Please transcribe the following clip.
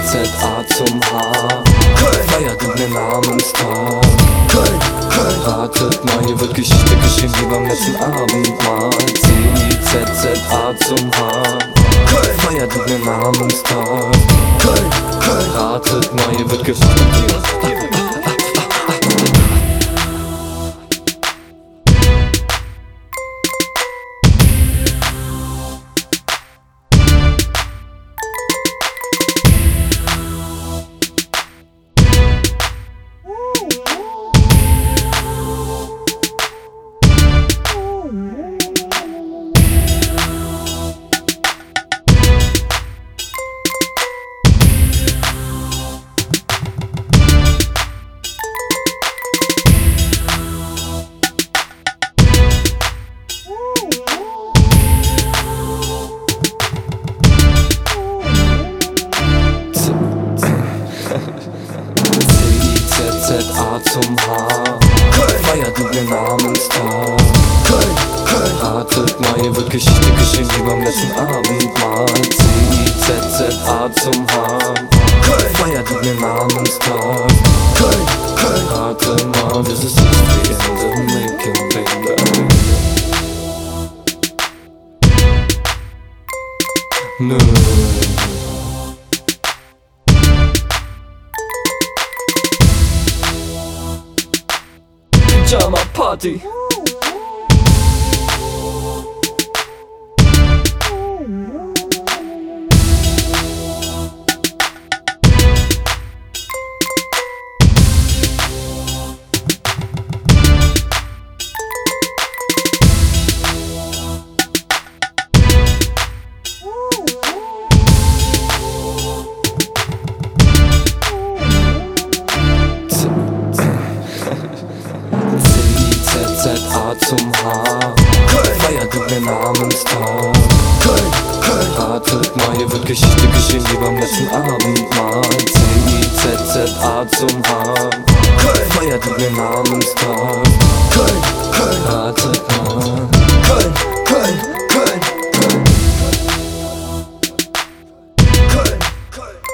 Z-A zum H. Feiert mit mir Namenstag. Ratet mal, hier wird Geschichte geschehen wie beim letzten Abendmahl. C-I-Z-Z-A zum H. Feiert mit mir Namenstag. Ratet mal, hier wird gefeiert. Z-A zum H. Feiert mit mir Namenstag. Ratet mal, hier wird Geschichte geschehen wie beim letzten Abendmahl. C-I-Z-Z-A zum H. Feiert mit mir Namenstag. Rate mal, this is history in the making, baby. Nö. Pyjama Party. Z-A zum H. Feiert mit mir Namenstag. Ratet mal, hier wird Geschichte geschehen wie beim letzten Abendmahl. C-I-Z-Z-A zum H. Feiert mit mir Namenstag. Ratet mal. Köln, Köln, Köln, Köln. Köln, Köln.